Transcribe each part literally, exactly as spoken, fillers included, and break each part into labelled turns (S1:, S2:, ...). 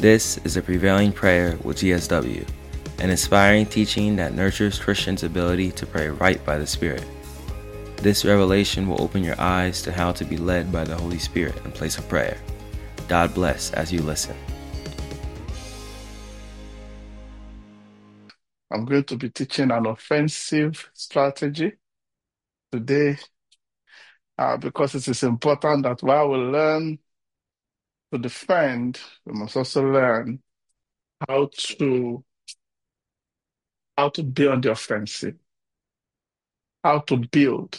S1: This is a Prevailing Prayer with G S W, an inspiring teaching that nurtures Christians' ability to pray right by the Spirit. This revelation will open your eyes to how to be led by the Holy Spirit in place of prayer. God bless as you listen.
S2: I'm going to be teaching an offensive strategy today uh, because it is important that while we learn to defend, we must also learn how to how to be on the offensive, how to build,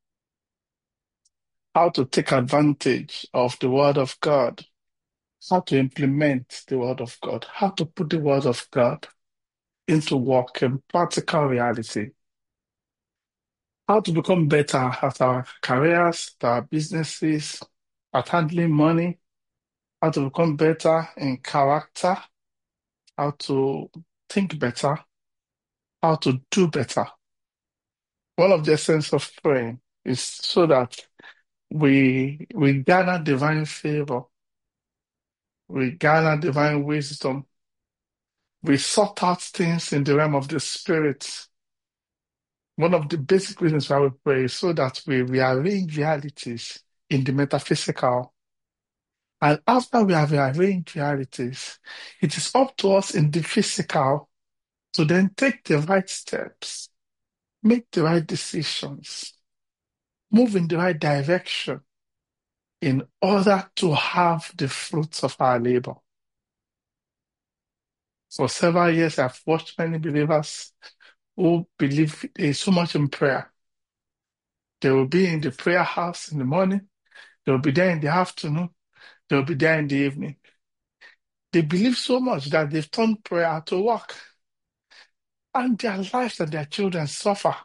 S2: how to take advantage of the Word of God, how to implement the Word of God, how to put the Word of God into work in practical reality, how to become better at our careers, at our businesses, at handling money, how to become better in character, how to think better, how to do better. One of the essence of praying is so that we we gather divine favor, we gather divine wisdom, we sort out things in the realm of the spirit. One of the basic reasons why we pray is so that we rearrange realities in the metaphysical. And after we have rearranged realities, it is up to us in the physical to then take the right steps, make the right decisions, move in the right direction in order to have the fruits of our labor. For several years, I've watched many believers who believe so much in prayer. They will be in the prayer house in the morning, they will be there in the afternoon, they will be there in the evening. They believe so much that they've turned prayer to work. And their lives and their children suffer.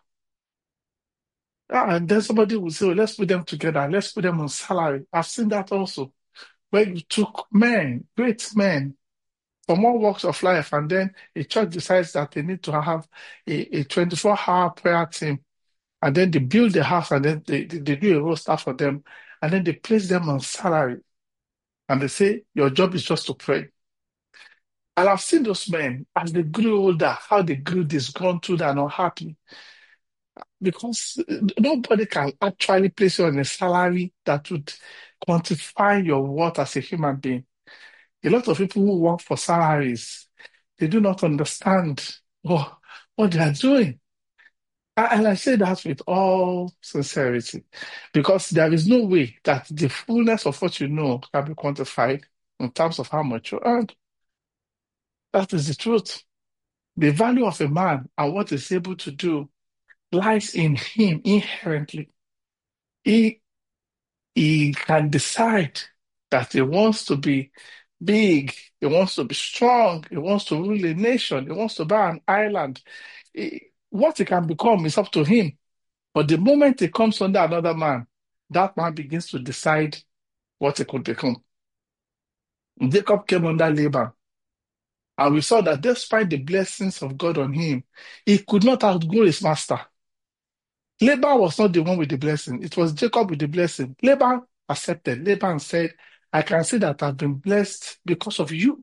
S2: And then somebody will say, oh, let's put them together, let's put them on salary. I've seen that also, where you took men, great men, from all walks of life, and then a church decides that they need to have a, a twenty-four hour prayer team, and then they build the house, and then they, they, they do a roster for them, and then they place them on salary, and they say, your job is just to pray. And I've seen those men, as they grew older, how they grew disgruntled and unhappy. Because nobody can actually place you on a salary that would quantify your worth as a human being. A lot of people who work for salaries, they do not understand what, what they are doing. And I say that with all sincerity, because there is no way that the fullness of what you know can be quantified in terms of how much you earn. That is the truth. The value of a man and what he's able to do lies in him inherently. He, he can decide that he wants to be big, he wants to be strong, he wants to rule a nation, he wants to buy an island. He- what he can become is up to him. But the moment he comes under another man, that man begins to decide what he could become. Jacob came under Laban, and we saw that despite the blessings of God on him, he could not outgrow his master. Laban was not the one with the blessing. It was Jacob with the blessing. Laban accepted. Laban said, I can see that I've been blessed because of you.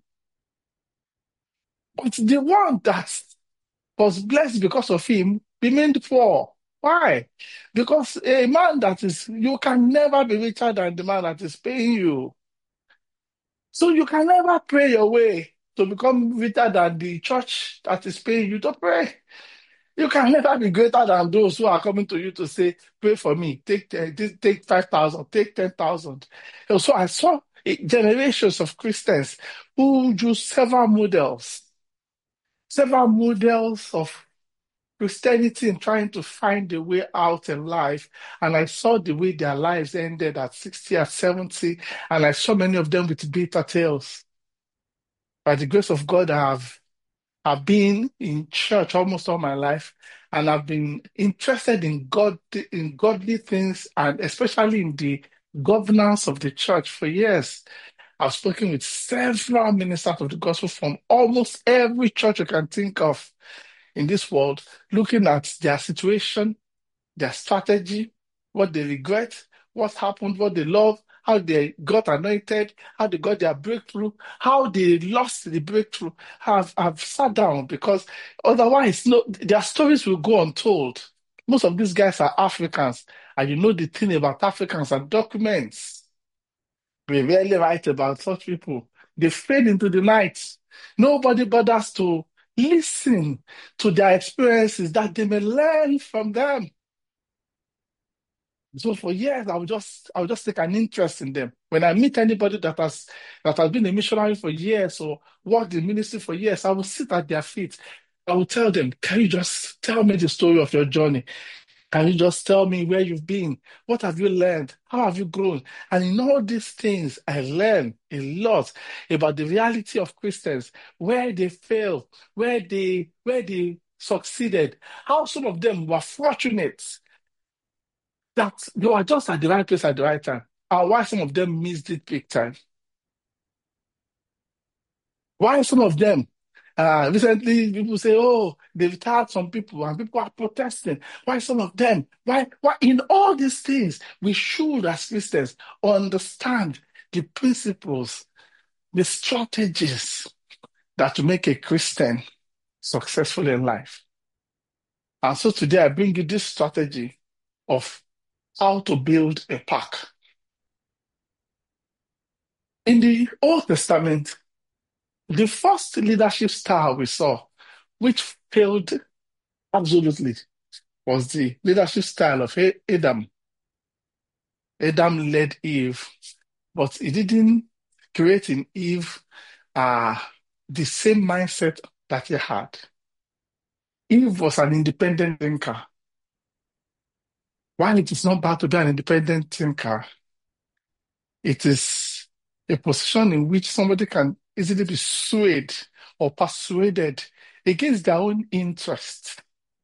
S2: But the one that was blessed because of him remained poor. Why? Because a man that is, you can never be richer than the man that is paying you. So you can never pray your way to become richer than the church that is paying you to pray. You can never be greater than those who are coming to you to say, pray for me, take uh, take five thousand, take ten thousand. So I saw uh, generations of Christians who use several models, several models of Christianity in trying to find a way out in life. And I saw the way their lives ended at sixty, at seventy, and I saw many of them with bitter tales. By the grace of God, I have I've been in church almost all my life, and I've been interested in God, in godly things, and especially in the governance of the church for years. I've spoken with several ministers of the gospel from almost every church you can think of in this world, looking at their situation, their strategy, what they regret, what happened, what they love, how they got anointed, how they got their breakthrough, how they lost the breakthrough. Have have sat down because otherwise, no, their stories will go untold. Most of these guys are Africans, and you know the thing about Africans and documents. We rarely write about such people. They fade into the night. Nobody bothers to listen to their experiences that they may learn from them. So for years, I will just I will just take an interest in them. When I meet anybody that has that has been a missionary for years or worked in ministry for years, I will sit at their feet. I will tell them, can you just tell me the story of your journey? Can you just tell me where you've been? What have you learned? How have you grown? And in all these things, I learn a lot about the reality of Christians, where they failed, where they where they succeeded, how some of them were fortunate that they were just at the right place at the right time, and why some of them missed it big time. Why some of them, uh, recently people say, oh, they've retired some people and people are protesting. Why some of them? Why, why in all these things, we should as Christians understand the principles, the strategies that will make a Christian successful in life. And so today I bring you this strategy of how to build a pack. In the Old Testament, the first leadership style we saw, which failed absolutely, was the leadership style of Adam. Adam led Eve, but he didn't create in Eve uh, the same mindset that he had. Eve was an independent thinker. While it is not bad to be an independent thinker, it is a position in which somebody can easily be swayed or persuaded against their own interest.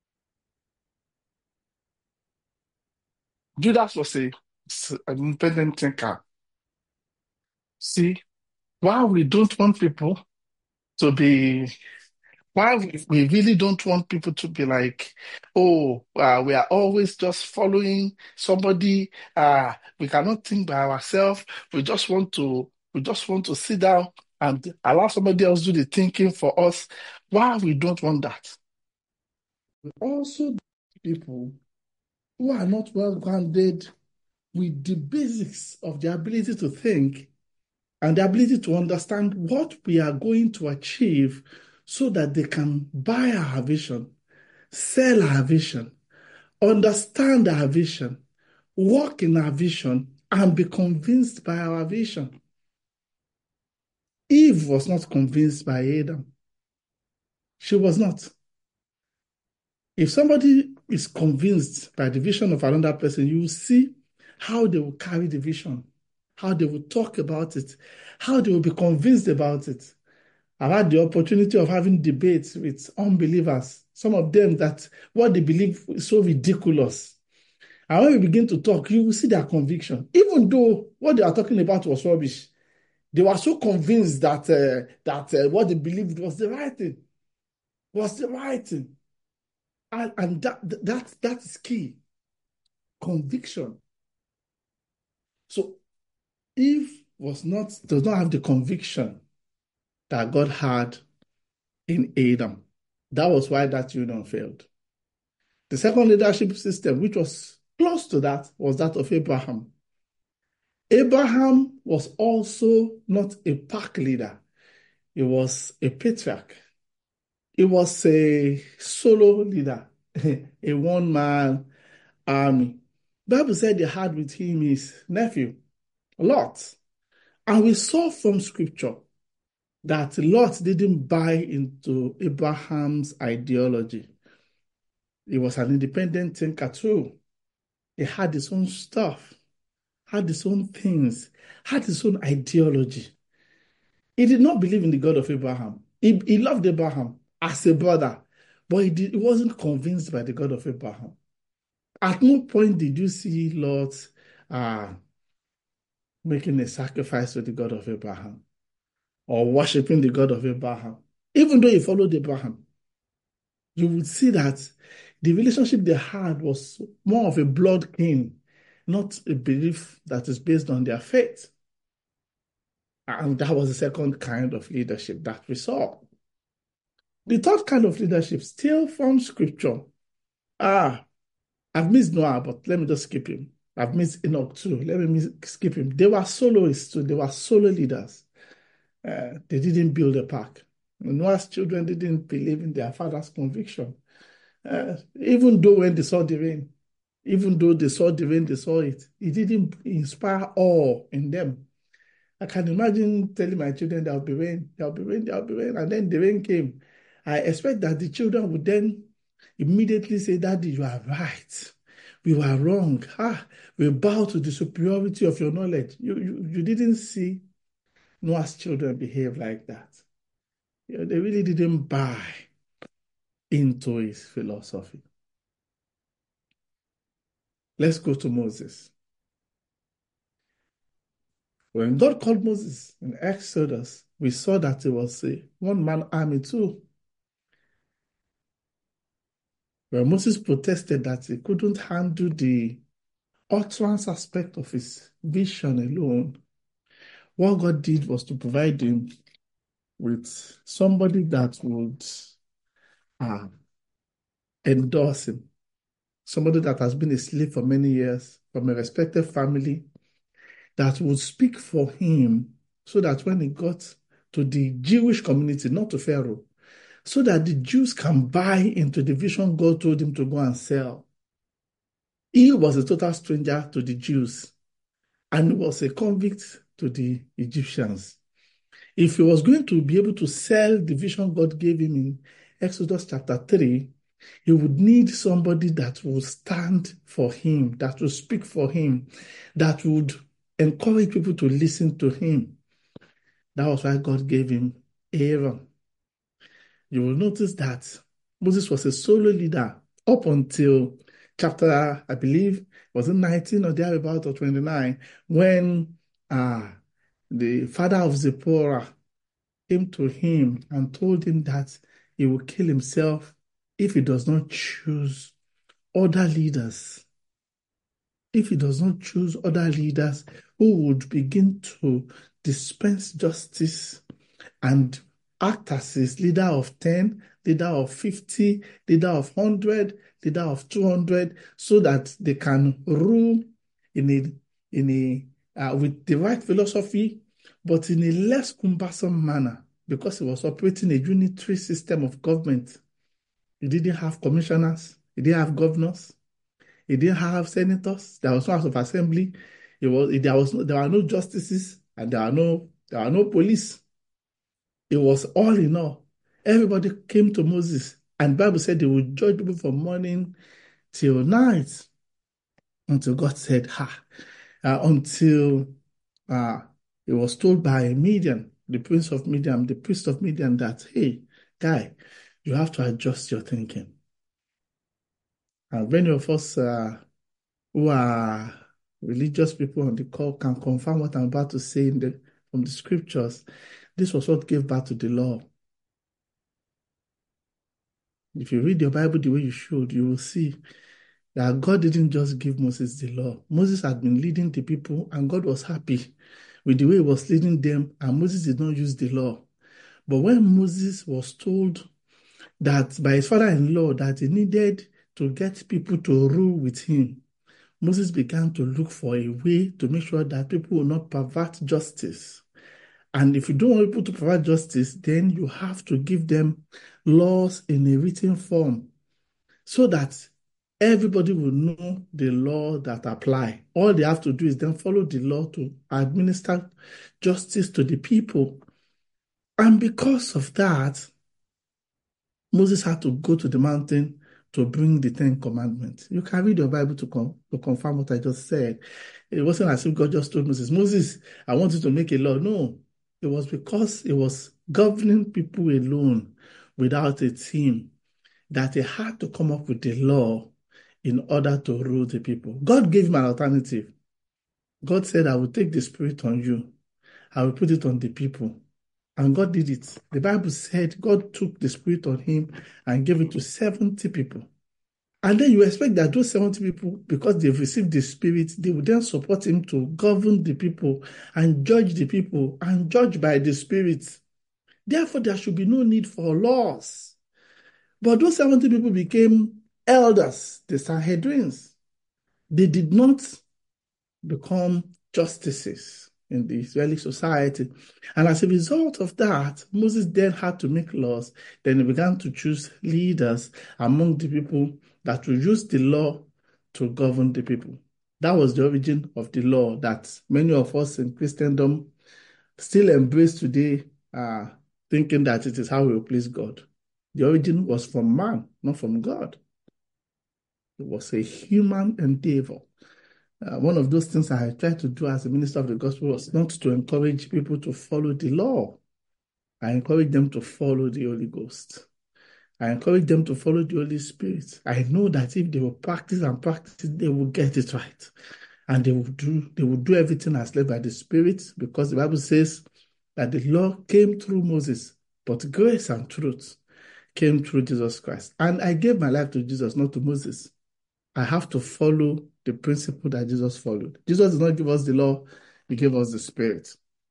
S2: Judas was a, an independent thinker. See, why we don't want people to be, why we, we really don't want people to be like, oh, uh, we are always just following somebody. Uh, we cannot think by ourselves. We just want to, we just want to sit down and allow somebody else do the thinking for us. Why we don't want that? We also people who are not well grounded with the basics of the ability to think and the ability to understand what we are going to achieve so that they can buy our vision, sell our vision, understand our vision, work in our vision, and be convinced by our vision. Eve was not convinced by Adam. She was not. If somebody is convinced by the vision of another person, you will see how they will carry the vision, how they will talk about it, how they will be convinced about it. I've had the opportunity of having debates with unbelievers, some of them that what they believe is so ridiculous. And when we begin to talk, you will see their conviction. Even though what they are talking about was rubbish, they were so convinced that uh, that uh, what they believed was the right thing, was the right thing. And, and that, that, that is key. Conviction. So Eve was not, does not have the conviction that God had in Adam. That was why that union failed. The second leadership system, which was close to that, was that of Abraham. Abraham was also not a pack leader. He was a patriarch. He was a solo leader, a one-man army. The Bible said he had with him his nephew, Lot. And we saw from scripture that Lot didn't buy into Abraham's ideology. He was an independent thinker too. He had his own stuff, had his own things, had his own ideology. He did not believe in the God of Abraham. He, he loved Abraham as a brother, but he, did, he wasn't convinced by the God of Abraham. At no point did you see Lot uh, making a sacrifice to the God of Abraham or worshiping the God of Abraham. Even though he followed Abraham, you would see that the relationship they had was more of a blood kin not a belief that is based on their faith. And that was the second kind of leadership that we saw. The third kind of leadership, still from scripture. Ah, I've missed Noah, but let me just skip him. I've missed Enoch too. Let me skip him. They were soloists too. They were solo leaders. Uh, they didn't build a pack. Noah's children didn't believe in their father's conviction. Uh, even though when they saw the rain, even though they saw the rain, they saw it, it didn't inspire awe in them. I can imagine telling my children there'll be rain, there'll be rain, there'll be rain, and then the rain came. I expect that the children would then immediately say, Daddy, you are right. We were wrong. Ah, we bow to the superiority of your knowledge. You, you, you didn't see Noah's children behave like that. You know, they really didn't buy into his philosophy. Let's go to Moses. When God called Moses in Exodus, we saw that it was a one-man army too. When Moses protested that he couldn't handle the utterance aspect of his vision alone, what God did was to provide him with somebody that would uh, endorse him, somebody that has been a slave for many years, from a respected family, that would speak for him so that when he got to the Jewish community, not to Pharaoh, so that the Jews can buy into the vision God told him to go and sell. He was a total stranger to the Jews and was a convict to the Egyptians. If he was going to be able to sell the vision God gave him in Exodus chapter three, he would need somebody that would stand for him, that would speak for him, that would encourage people to listen to him. That was why God gave him Aaron. You will notice that Moses was a solo leader up until chapter, I believe, was it nineteen or thereabout or twenty-nine, when uh, the father of Zipporah came to him and told him that he will kill himself if he does not choose other leaders. If he does not choose other leaders who would begin to dispense justice and act as his leader of ten, leader of fifty, leader of one hundred, leader of two hundred, so that they can rule in a, in a uh, with the right philosophy, but in a less cumbersome manner, because he was operating a unitary system of government. He didn't have commissioners, he didn't have governors, he didn't have senators, there was no House of Assembly, it was, there, was no, there were no justices, and there are no, there are no police. It was all in all. Everybody came to Moses, and the Bible said they would judge people from morning till night, until God said, ha, uh, until uh, it was told by Midian, the prince of Midian, the priest of Midian, that, hey, guy, you have to adjust your thinking. And many of us uh, who are religious people on the call can confirm what I'm about to say in the, from the scriptures. This was what gave birth to the law. If you read your Bible the way you should, you will see that God didn't just give Moses the law. Moses had been leading the people, and God was happy with the way he was leading them, and Moses did not use the law. But when Moses was told that by his father-in-law that he needed to get people to rule with him, Moses began to look for a way to make sure that people will not pervert justice. And if you don't want people to pervert justice, then you have to give them laws in a written form so that everybody will know the law that apply. All they have to do is then follow the law to administer justice to the people. And because of that, Moses had to go to the mountain to bring the Ten Commandments. You can read your Bible to, con to confirm what I just said. It wasn't as if God just told Moses, Moses, I want you to make a law. No, it was because it was governing people alone without a team that he had to come up with the law in order to rule the people. God gave him an alternative. God said, I will take the Spirit on you. I will put it on the people. And God did it. The Bible said God took the Spirit on him and gave it to seventy people. And then you expect that those seventy people, because they've received the Spirit, they will then support him to govern the people and judge the people and judge by the Spirit. Therefore, there should be no need for laws. But those seventy people became elders, the Sanhedrins. They did not become justices in the Israeli society. And as a result of that, Moses then had to make laws. Then he began to choose leaders among the people that will use the law to govern the people. That was the origin of the law that many of us in Christendom still embrace today, uh, thinking that it is how we please God. The origin was from man, not from God. It was a human endeavor. Uh, one of those things I tried to do as a minister of the gospel was not to encourage people to follow the law. I encourage them to follow the Holy Ghost. I encourage them to follow the Holy Spirit. I know that if they will practice and practice, they will get it right. And they will do, they will do everything as led by the Spirit, because the Bible says that the law came through Moses, but grace and truth came through Jesus Christ. And I gave my life to Jesus, not to Moses. I have to follow the principle that Jesus followed. Jesus did not give us the law, he gave us the Spirit.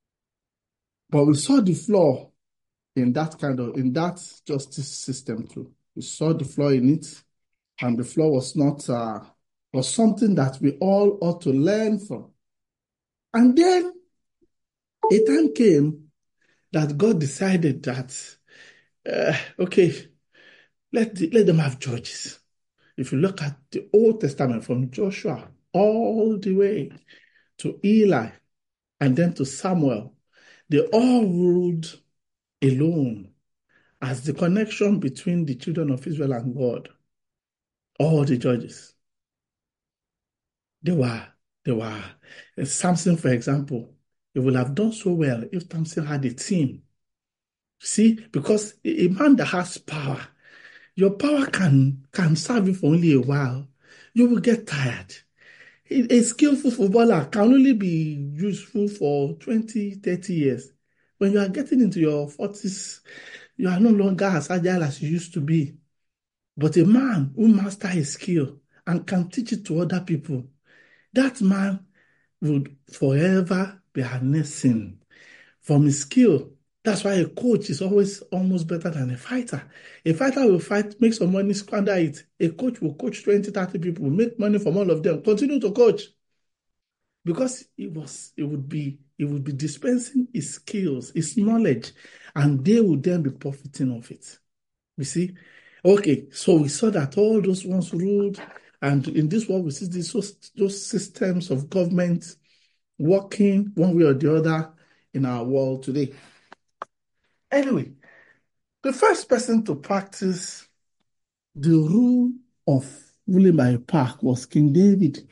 S2: But we saw the flaw in that kind of, in that justice system too. We saw the flaw in it, and the flaw was not, uh, was something that we all ought to learn from. And then a time came that God decided that, uh, okay, let, the, let them have judges. If you look at the Old Testament from Joshua all the way to Eli and then to Samuel, they all ruled alone as the connection between the children of Israel and God. All the judges. They were, they were, Samson, for example, he would have done so well if Samson had a team. See, because a man that has power, your power can, can serve you for only a while. You will get tired. A skillful footballer can only be useful for twenty, thirty years. When you are getting into your forties, you are no longer as agile as you used to be. But a man who masters his skill and can teach it to other people, that man would forever be harnessing from his skill. That's why a coach is always almost better than a fighter. A fighter will fight, make some money, squander it. A coach will coach twenty, thirty people, make money from all of them, continue to coach. Because it was, it would be, it would be dispensing his skills, his knowledge, and they would then be profiting of it. You see? Okay, so we saw that all those ones ruled, and in this world we see these those systems of government working one way or the other in our world today. Anyway, the first person to practice the rule of ruling by a pack was King David.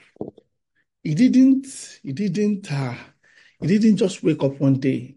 S2: He didn't, he didn't, uh, he didn't just wake up one day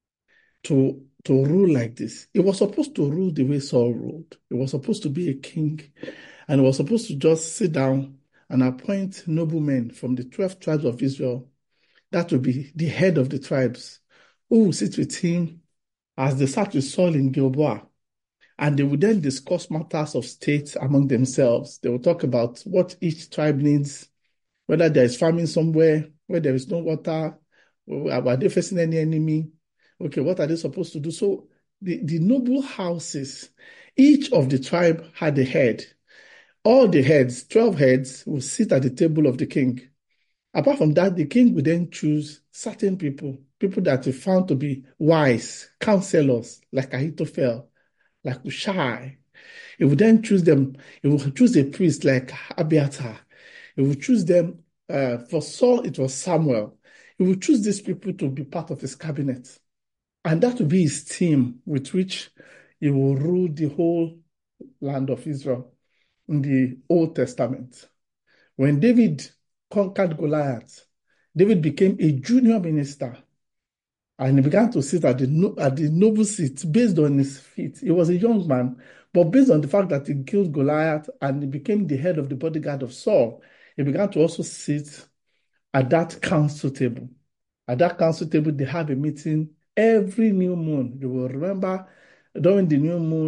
S2: to, to rule like this. He was supposed to rule the way Saul ruled. He was supposed to be a king, and he was supposed to just sit down and appoint noblemen from the twelve tribes of Israel. That would be the head of the tribes, who will sit with him as they sat with Saul in Gilboa. And they would then discuss matters of state among themselves. They will talk about what each tribe needs, whether there is famine somewhere, where there is no water, are they facing any enemy? Okay, what are they supposed to do? So the, the noble houses, each of the tribe had a head. All the heads, twelve heads, will sit at the table of the king. Apart from that, the king would then choose certain people, people that he found to be wise, counselors, like Ahithophel, like Hushai. He would then choose them. He would choose a priest like Abiathar. He would choose them. Uh, for Saul, it was Samuel. He would choose these people to be part of his cabinet. And that would be his team with which he will rule the whole land of Israel in the Old Testament. When David conquered Goliath, David became a junior minister, and he began to sit at the, at the noble seat based on his feet. He was a young man, but based on the fact that he killed Goliath and he became the head of the bodyguard of Saul, he began to also sit at that council table. At that council table, they have a meeting every new moon. You will remember during the new moon,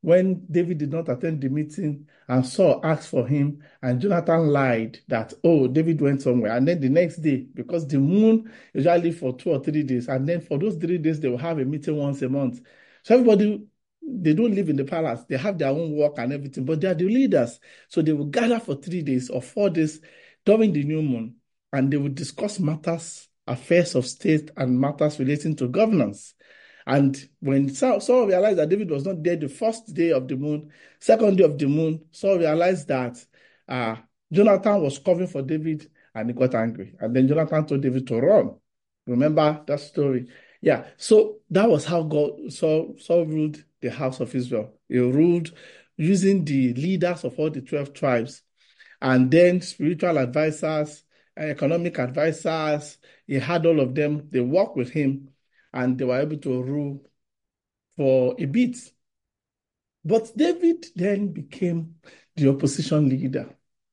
S2: when David did not attend the meeting and Saul asked for him, and Jonathan lied that, oh, David went somewhere. And then the next day, because the moon usually for two or three days, and then for those three days, they will have a meeting once a month. So everybody, they don't live in the palace. They have their own work and everything, but they are the leaders. So they will gather for three days or four days during the new moon, and they will discuss matters, affairs of state, and matters relating to governance. And when Saul, Saul realized that David was not there the first day of the moon, second day of the moon, Saul realized that uh, Jonathan was covering for David, and he got angry. And then Jonathan told David to run. Remember that story? Yeah. So that was how God Saul, Saul ruled the house of Israel. He ruled using the leaders of all the twelve tribes, and then spiritual advisors, economic advisors. He had all of them. They worked with him, and they were able to rule for a bit. But David then became the opposition leader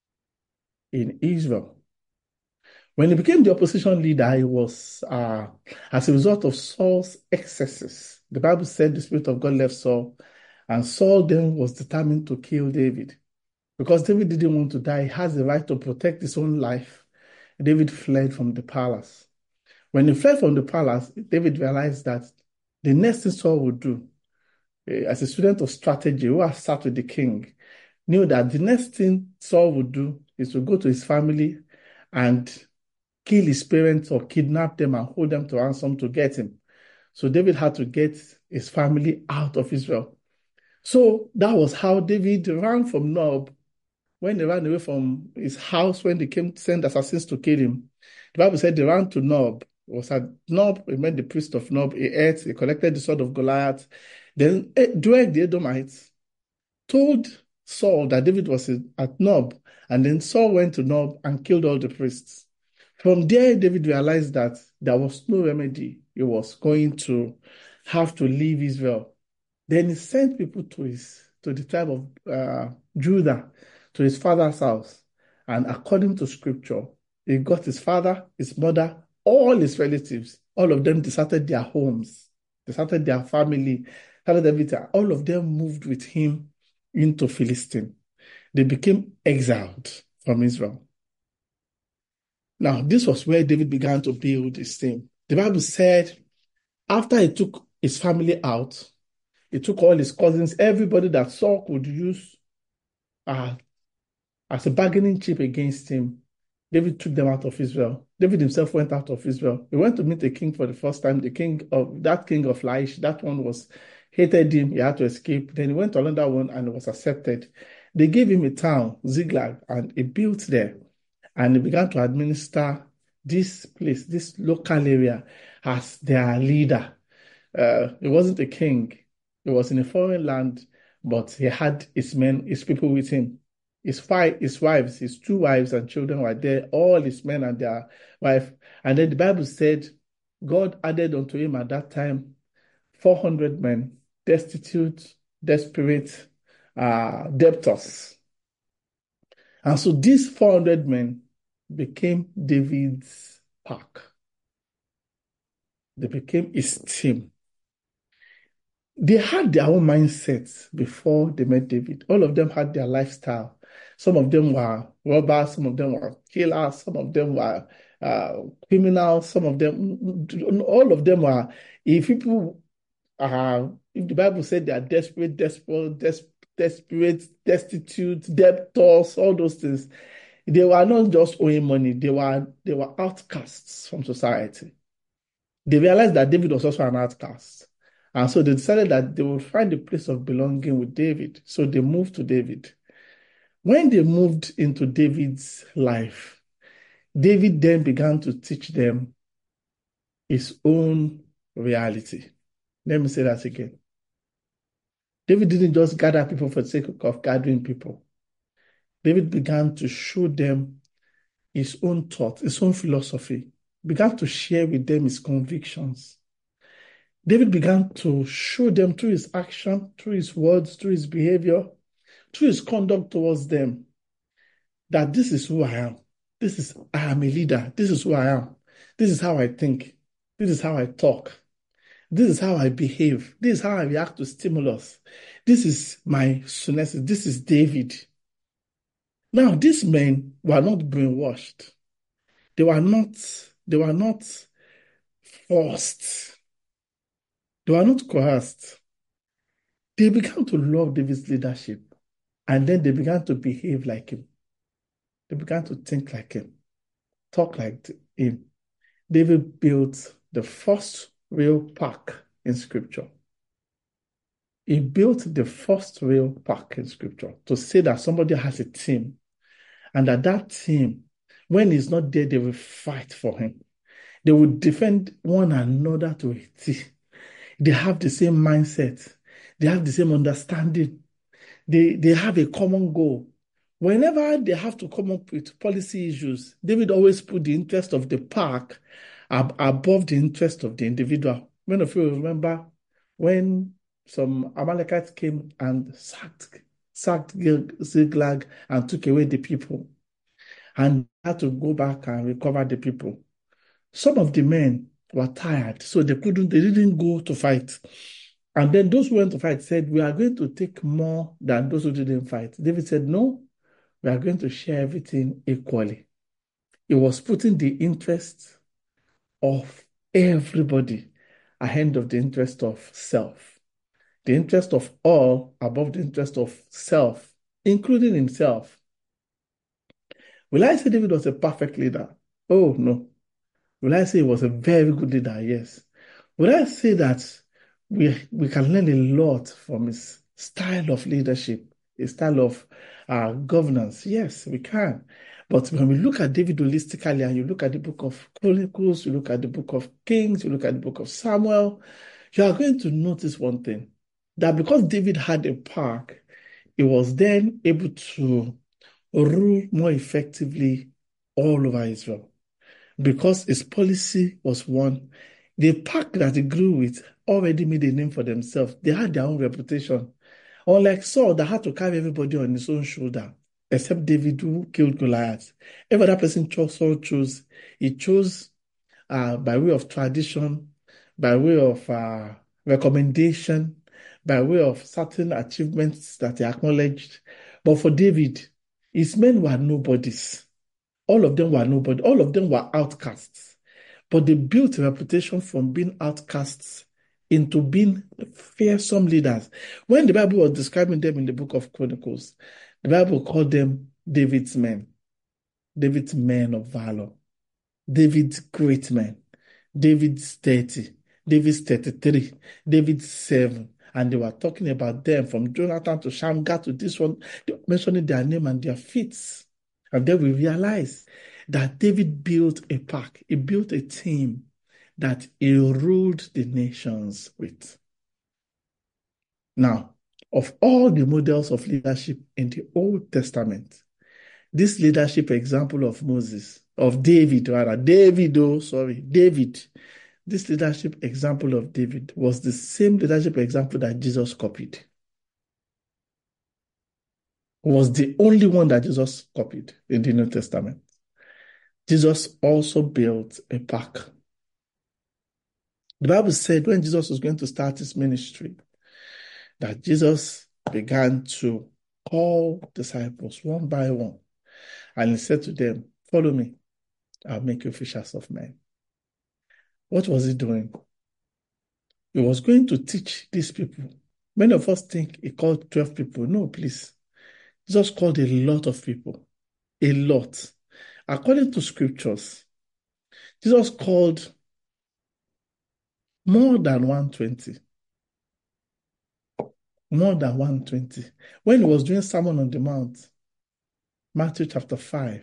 S2: in Israel. When he became the opposition leader, he was, uh, as a result of Saul's excesses. The Bible said the Spirit of God left Saul, and Saul then was determined to kill David. Because David didn't want to die, he has the right to protect his own life. David fled from the palace. When he fled from the palace, David realized that the next thing Saul would do, as a student of strategy who has sat with the king, knew that the next thing Saul would do is to go to his family and kill his parents or kidnap them and hold them to ransom to get him. So David had to get his family out of Israel. So that was how David ran from Nob. When they ran away from his house, when they came to send assassins to kill him, the Bible said they ran to Nob. It was at Nob, he met the priest of Nob, he ate, he collected the sword of Goliath. Then Doeg the Edomites told Saul that David was at Nob, and then Saul went to Nob and killed all the priests. From there, David realized that there was no remedy. He was going to have to leave Israel. Then he sent people to his to the tribe of uh, Judah, to his father's house. And according to scripture, he got his father, his mother, all his relatives. All of them deserted their homes, deserted their family, deserted everything. All of them moved with him into Philistine. They became exiled from Israel. Now, this was where David began to build his team. The Bible said after he took his family out, he took all his cousins, everybody that Saul could use uh, as a bargaining chip against him. David took them out of Israel. David himself went out of Israel. He went to meet the king for the first time. The king of that king of Laish, that one was hated him. He had to escape. Then he went to another one and was accepted. They gave him a town, Ziklag, and he built there. And he began to administer this place, this local area, as their leader. Uh, he wasn't a king. He was in a foreign land, but he had his men, his people with him. His five, his wives, his two wives and children were there, all his men and their wife. And then the Bible said, God added unto him at that time four hundred men, destitute, desperate, uh, debtors. And so these four hundred men became David's pack. They became his team. They had their own mindsets before they met David. All of them had their lifestyle. Some of them were robbers, some of them were killers, some of them were uh, criminals, some of them, all of them were, if people are, if the Bible said they are desperate, desperate, des- desperate, destitute, debtors, all those things, they were not just owing money, they were, they were outcasts from society. They realized that David was also an outcast. And so they decided that they would find a place of belonging with David. So they moved to David. When they moved into David's life, David then began to teach them his own reality. Let me say that again. David didn't just gather people for the sake of gathering people. David began to show them his own thought, his own philosophy, began to share with them his convictions. David began to show them through his action, through his words, through his behavior, through his conduct towards them, that this is who I am. This is, I am a leader. This is who I am. This is how I think. This is how I talk. This is how I behave. This is how I react to stimulus. This is my success. This is David. Now, these men were not brainwashed. They were not, they were not forced. They were not coerced. They began to love David's leadership, and then they began to behave like him. They began to think like him, talk like him. David built the first real park in Scripture. He built the first real park in Scripture to say that somebody has a team, and that that team, when he's not there, they will fight for him. They will defend one another to a T. They have the same mindset. They have the same understanding. They, they have a common goal. Whenever they have to come up with policy issues, David always put the interest of the park ab above the interest of the individual. Many of you remember when some Amalekites came and sacked, sacked Ziklag and took away the people, and had to go back and recover the people. Some of the men were tired, so they couldn't, they didn't go to fight. And then those who went to fight said, we are going to take more than those who didn't fight. David said, no, we are going to share everything equally. He was putting the interest of everybody ahead of the interest of self. The interest of all above the interest of self, including himself. Will I say David was a perfect leader? Oh, no. Will I say he was a very good leader? Yes. Will I say that we, we can learn a lot from his style of leadership, his style of uh, governance? Yes, we can. But when we look at David holistically, and you look at the book of Chronicles, you look at the book of Kings, you look at the book of Samuel, you are going to notice one thing, that because David had a park, he was then able to rule more effectively all over Israel. Because his policy was one, the park that he grew with already made a name for themselves. They had their own reputation. Unlike Saul, that had to carry everybody on his own shoulder, except David, who killed Goliath. Every other person chose, Saul chose. He chose uh, by way of tradition, by way of uh, recommendation, by way of certain achievements that he acknowledged. But for David, his men were nobodies. All of them were nobody. All of them were outcasts. But they built a reputation from being outcasts into being fearsome leaders. When the Bible was describing them in the book of Chronicles, the Bible called them David's men. David's men of valor. David's great men. David's thirty. David's thirty-three. David's seven. And they were talking about them from Jonathan to Shamgar to this one, mentioning their name and their feats. And then we realize that David built a pack. He built a team that he ruled the nations with. Now, of all the models of leadership in the Old Testament, this leadership example of Moses, of David, rather, David, oh, sorry, David, this leadership example of David was the same leadership example that Jesus copied. Was the only one that Jesus copied in the New Testament. Jesus also built a pack. The Bible said when Jesus was going to start his ministry, that Jesus began to call disciples one by one. And he said to them, follow me, I'll make you fishers of men. What was he doing? He was going to teach these people. Many of us think he called twelve people. No, please. Jesus called a lot of people, a lot. According to scriptures, Jesus called more than one hundred twenty. More than one hundred twenty. When he was doing Sermon on the Mount, Matthew chapter five,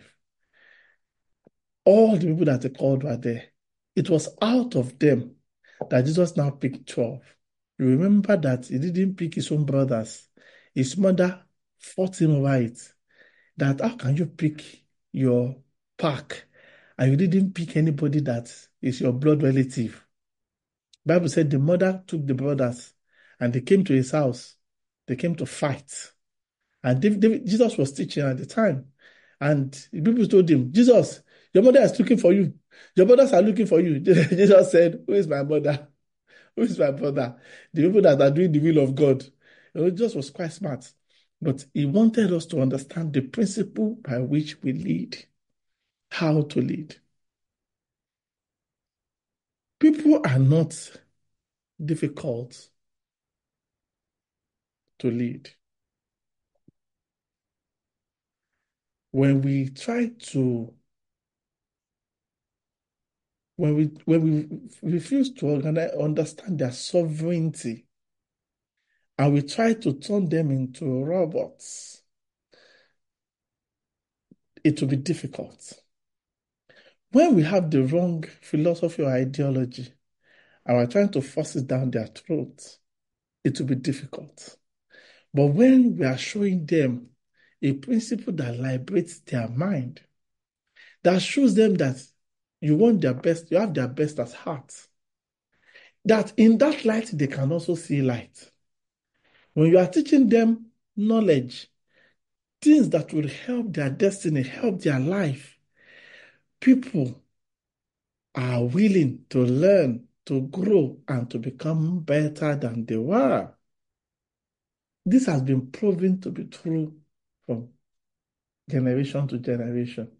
S2: all the people that he called were there. It was out of them that Jesus now picked twelve. You remember that he didn't pick his own brothers. His mother fought him over it. That how can you pick your pack and you didn't pick anybody that is your blood relative? The Bible said the mother took the brothers and they came to his house. They came to fight. And David, David, Jesus was teaching at the time. And people told him, Jesus, your mother is looking for you. Your brothers are looking for you. Jesus said, who is my mother? Who is my brother? The people that are doing the will of God. You know, Jesus was quite smart. But he wanted us to understand the principle by which we lead, how to lead. People are not difficult to lead. When we try to, when we when we refuse to organize, understand their sovereignty, and we try to turn them into robots, it will be difficult. When we have the wrong philosophy or ideology, and we're trying to force it down their throats, it will be difficult. But when we are showing them a principle that liberates their mind, that shows them that you want their best, you have their best at heart, that in that light they can also see light. When you are teaching them knowledge, things that will help their destiny, help their life, people are willing to learn, to grow, and to become better than they were. This has been proven to be true from generation to generation.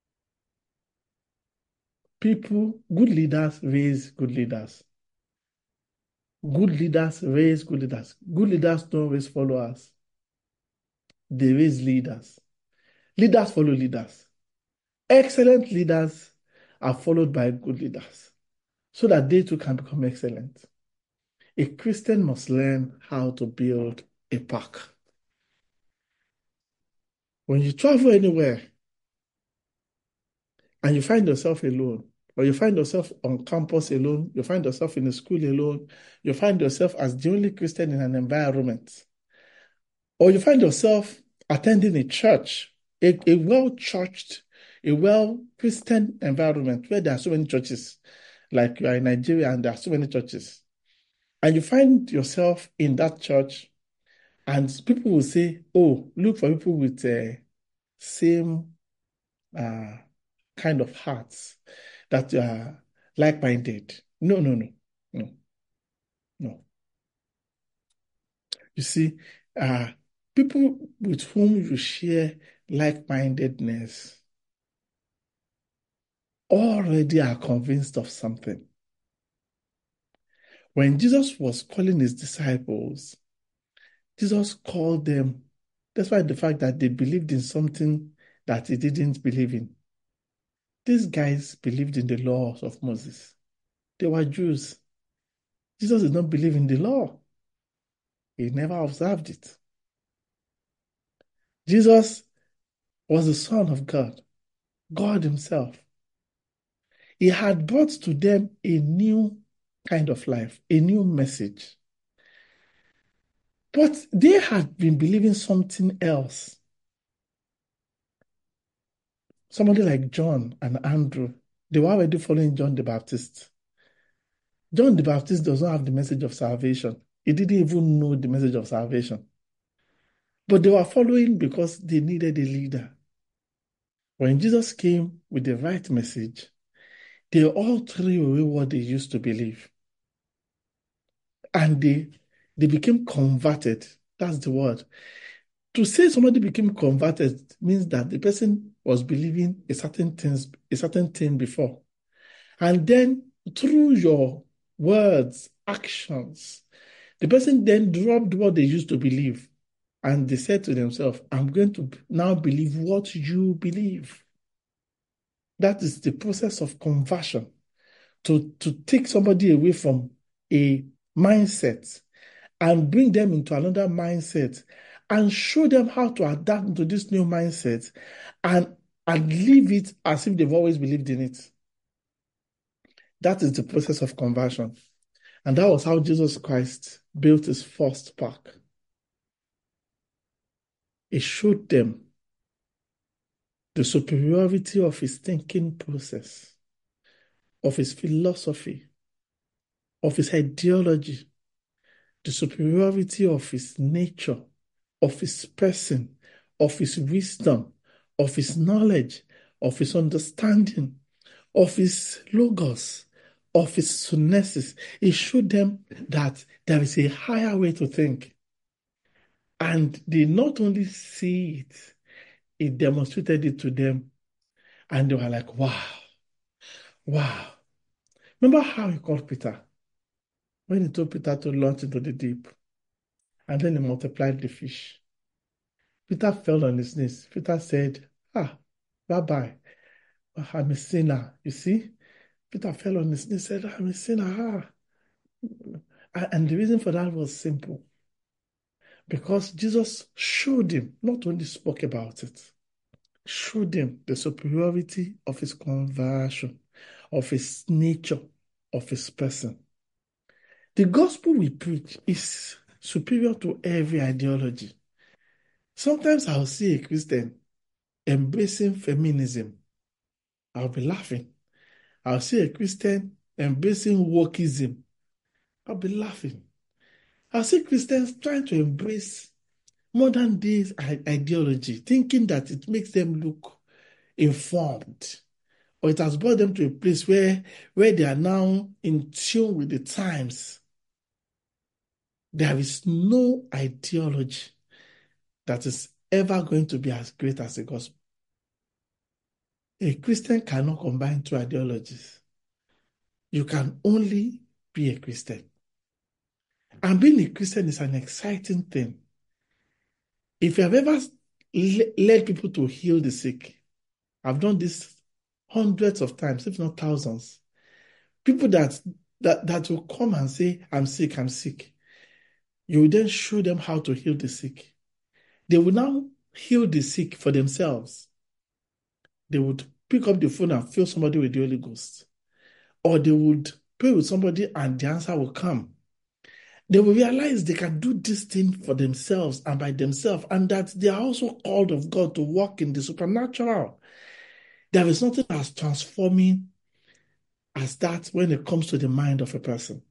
S2: People, good leaders raise good leaders. Good leaders raise good leaders. Good leaders don't raise followers. They raise leaders. Leaders follow leaders. Excellent leaders are followed by good leaders so that they too can become excellent. A Christian must learn how to build a pack. When you travel anywhere and you find yourself alone, or you find yourself on campus alone, you find yourself in a school alone, you find yourself as the only Christian in an environment, or you find yourself attending a church, a, a well-churched, a well-Christian environment where there are so many churches, like you are in Nigeria and there are so many churches, and you find yourself in that church, and people will say, oh, look for people with uh, same uh, kind of hearts that are like-minded. No, no, no, no, no. You see, uh, people with whom you share like-mindedness already are convinced of something. When Jesus was calling his disciples, Jesus called them, despite the fact that they believed in something that he didn't believe in. These guys believed in the laws of Moses. They were Jews. Jesus did not believe in the law. He never observed it. Jesus was the Son of God, God himself. He had brought to them a new kind of life, a new message. But they had been believing something else. Somebody like John and Andrew, they were already following John the Baptist. John the Baptist does not have the message of salvation. He didn't even know the message of salvation. But they were following because they needed a leader. When Jesus came with the right message, they all threw away what they used to believe. And they, they became converted. That's the word. To say somebody became converted means that the person was believing a certain things, a certain thing before. And then through your words, actions, the person then dropped what they used to believe. And they said to themselves, I'm going to now believe what you believe. That is the process of conversion. To, to take somebody away from a mindset and bring them into another mindset and show them how to adapt into this new mindset and, and live it as if they've always believed in it. That is the process of conversion. And that was how Jesus Christ built his first pack. He showed them the superiority of his thinking process, of his philosophy, of his ideology, the superiority of his nature, of his person, of his wisdom, of his knowledge, of his understanding, of his logos, of his sunesis. He showed them that there is a higher way to think. And they not only see it, he demonstrated it to them. And they were like, wow, wow. Remember how he called Peter? When he told Peter to launch into the deep, and then he multiplied the fish. Peter fell on his knees. Peter said, ah, bye-bye. I'm a sinner. You see? Peter fell on his knees and said, I'm a sinner. Ah. And the reason for that was simple. Because Jesus showed him, not only spoke about it, showed him the superiority of his conversion, of his nature, of his person. The gospel we preach is superior to every ideology. Sometimes I'll see a Christian embracing feminism. I'll be laughing. I'll see a Christian embracing wokeism. I'll be laughing. I'll see Christians trying to embrace modern day ideology, thinking that it makes them look informed, or it has brought them to a place where, where they are now in tune with the times. There is no ideology that is ever going to be as great as the gospel. A Christian cannot combine two ideologies. You can only be a Christian. And being a Christian is an exciting thing. If you have ever led people to heal the sick, I've done this hundreds of times, if not thousands. People that, that, that will come and say, I'm sick, I'm sick. You will then show them how to heal the sick. They will now heal the sick for themselves. They would pick up the phone and fill somebody with the Holy Ghost. Or they would pray with somebody and the answer will come. They will realize they can do this thing for themselves and by themselves, and that they are also called of God to walk in the supernatural. There is nothing as transforming as that when it comes to the mind of a person.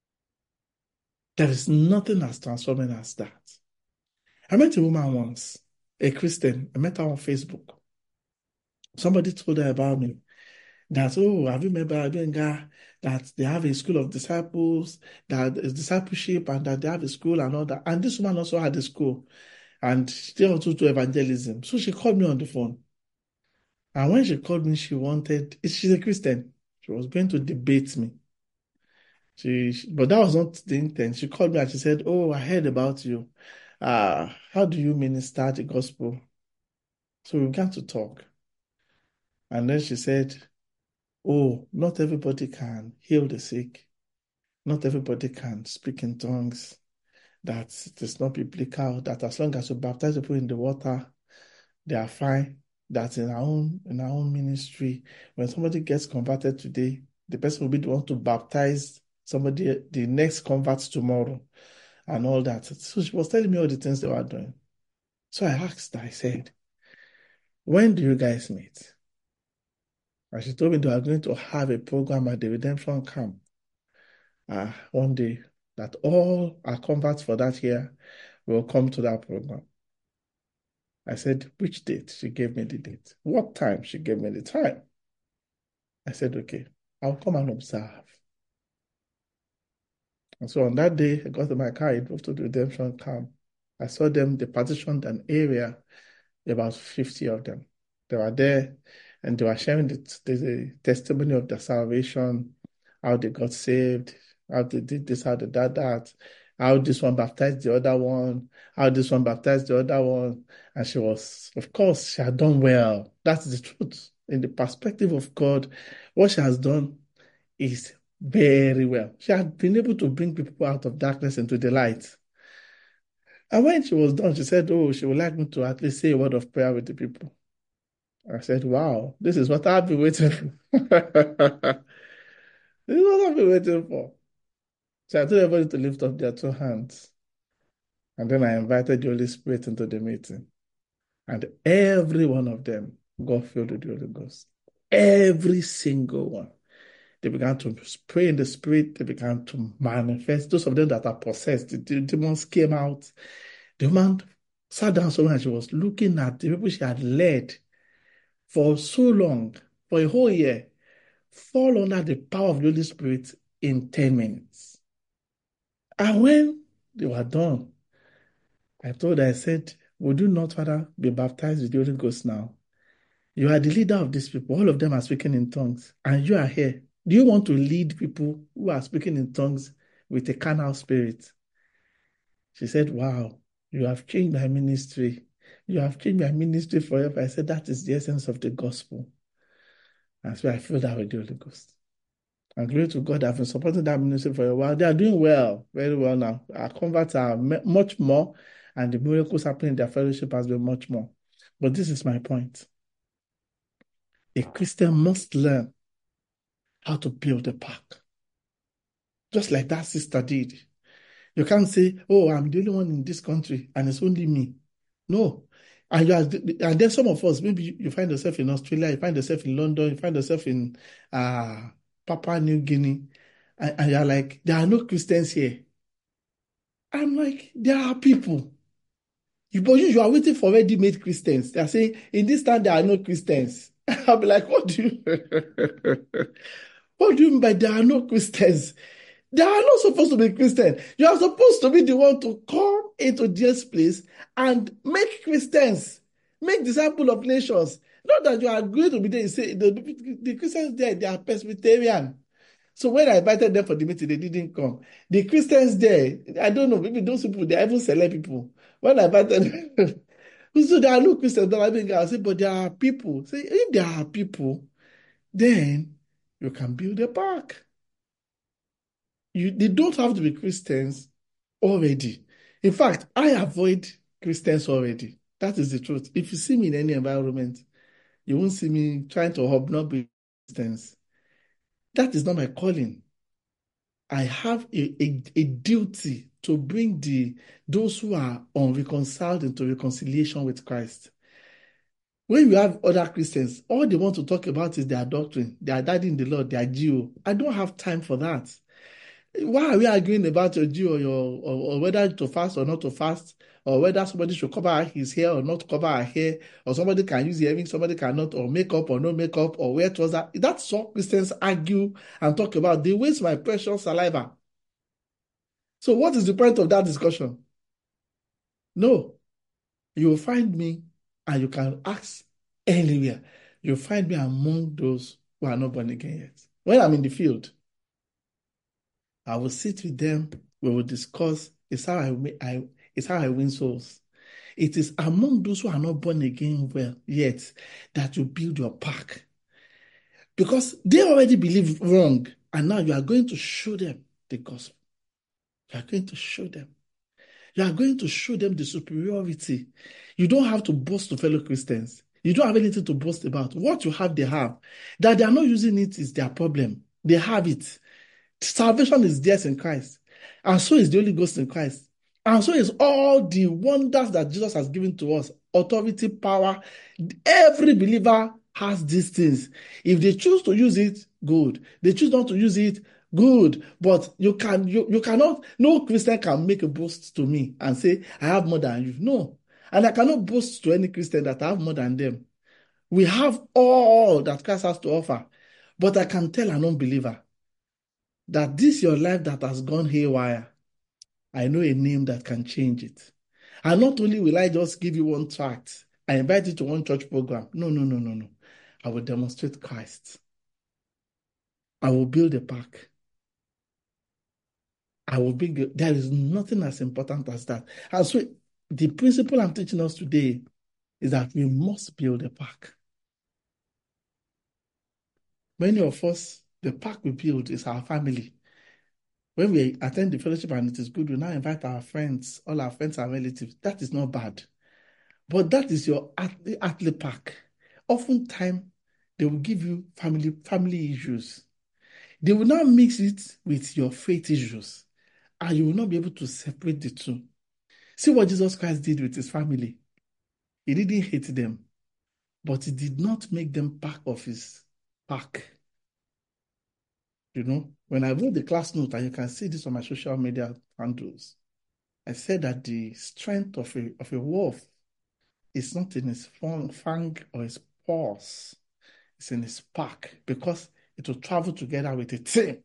S2: There is nothing as transforming as that. I met a woman once, a Christian. I met her on Facebook. Somebody told her about me. That, oh, have you remember Abenga, that they have a school of disciples, that is discipleship, and that they have a school and all that. And this woman also had a school, and she also do evangelism. So she called me on the phone. And when she called me, she wanted, she's a Christian. She was going to debate me. She, she but that was not the intent. She called me and she said, oh, I heard about you. Uh, how do you minister the gospel? So we began to talk. And then she said, oh, not everybody can heal the sick. Not everybody can speak in tongues. That it is not biblical. That as long as you baptize people in the water, they are fine. That in our own in our own ministry, when somebody gets converted today, the person will be the one to baptize somebody, the next convert tomorrow, and all that. So she was telling me all the things they were doing. So I asked her, I said, when do you guys meet? And she told me they are going to have a program at the Redemption Camp uh, one day, that all our converts for that year will come to that program. I said, which date? She gave me the date. What time? She gave me the time. I said, okay, I'll come and observe. And so on that day, I got in my car, I drove to the Redemption Camp. I saw them, they partitioned an area, about fifty of them. They were there, and they were sharing the, the, the testimony of their salvation, how they got saved, how they did this, how they did that, how this one baptized the other one, how this one baptized the other one. And she was, of course, she had done well. That's the truth. In the perspective of God, what she has done is very well. She had been able to bring people out of darkness into the light. And when she was done, she said, oh, she would like me to at least say a word of prayer with the people. I said, wow, this is what I've been waiting for. This is what I've been waiting for. So I told everybody to lift up their two hands. And then I invited the Holy Spirit into the meeting. And every one of them got filled with the Holy Ghost. Every single one. They began to pray in the Spirit. They began to manifest. Those of them that are possessed, the, the demons came out. The woman sat down somewhere and she was looking at the people she had led for so long, for a whole year, fall under the power of the Holy Spirit in ten minutes. And when they were done, I told her, I said, would you not, Father, be baptized with the Holy Ghost now? You are the leader of these people. All of them are speaking in tongues, and you are here. Do you want to lead people who are speaking in tongues with a carnal spirit? She said, wow, you have changed my ministry. You have changed my ministry forever. I said, that is the essence of the gospel. And so I feel that with the Holy Ghost. And glory to God, I've been supporting that ministry for a while. They are doing well, very well now. Our converts are much more, and the miracles happening in their fellowship has been much more. But this is my point. A Christian must learn how to build a park. Just like that sister did. You can't say, oh, I'm the only one in this country and it's only me. No. And, you are, and then some of us, maybe you find yourself in Australia, you find yourself in London, you find yourself in uh, Papua New Guinea, and, and you're like, there are no Christians here. I'm like, there are people. You, but you, you are waiting for ready-made Christians. They are saying, in this time, there are no Christians. I'll be like, what do you... What do you mean by there are no Christians? They are not supposed to be Christian. You are supposed to be the one to come into this place and make Christians, make disciples of nations. Not that you are going to be there. You say the, the Christians there, they are Presbyterian. So when I invited them for the meeting, they didn't come. The Christians there, I don't know, maybe those people, they are even select people. When I invited them, so there are no Christians. I say, but there are people. Say, if there are people, then you can build a park. You, they don't have to be Christians already. In fact, I avoid Christians already. That is the truth. If you see me in any environment, you won't see me trying to hobnob with Christians. That is not my calling. I have a, a, a duty to bring the those who are unreconciled into reconciliation with Christ. When you have other Christians, all they want to talk about is their doctrine, their daddy in the Lord, their Jew. I don't have time for that. Why are we arguing about your Jew or, your, or, or whether to fast or not to fast, or whether somebody should cover his hair or not cover her hair, or somebody can use earrings, somebody cannot, or makeup or no makeup, or wear trousers? That's what Christians argue and talk about. They waste my precious saliva. So what is the point of that discussion? No. You will find me, and you can ask anywhere. You'll find me among those who are not born again yet. When I'm in the field, I will sit with them. We will discuss. It's how I, I, it's how I win souls. It is among those who are not born again well yet that you build your park. Because they already believe wrong. And now you are going to show them the gospel. You are going to show them. You are going to show them the superiority. You don't have to boast to fellow Christians. You don't have anything to boast about. What you have, they have. That they are not using it is their problem. They have it. Salvation is theirs in Christ. And so is the Holy Ghost in Christ. And so is all the wonders that Jesus has given to us. Authority, power. Every believer has these things. If they choose to use it, good. They choose not to use it, good. But you can you, you cannot, no Christian can make a boast to me and say, I have more than you. No. And I cannot boast to any Christian that I have more than them. We have all that Christ has to offer. But I can tell an unbeliever that this your life that has gone haywire, I know a name that can change it. And not only will I just give you one tract, I invite you to one church program. No, no, no, no, no. I will demonstrate Christ. I will build a park. I will bring, there is nothing as important as that. And so the principle I'm teaching us today is that we must build a park. Many of us, the park we build is our family. When we attend the fellowship and it is good, we now invite our friends, all our friends and relatives. That is not bad. But that is your athlete park. Oftentimes, they will give you family, family issues. They will now mix it with your faith issues. And you will not be able to separate the two. See what Jesus Christ did with his family. He didn't hate them, but he did not make them part of his park. You know, when I wrote the class note, and you can see this on my social media handles, I said that the strength of a, of a wolf is not in his fang or his paws. It's in his pack, because it will travel together with a team.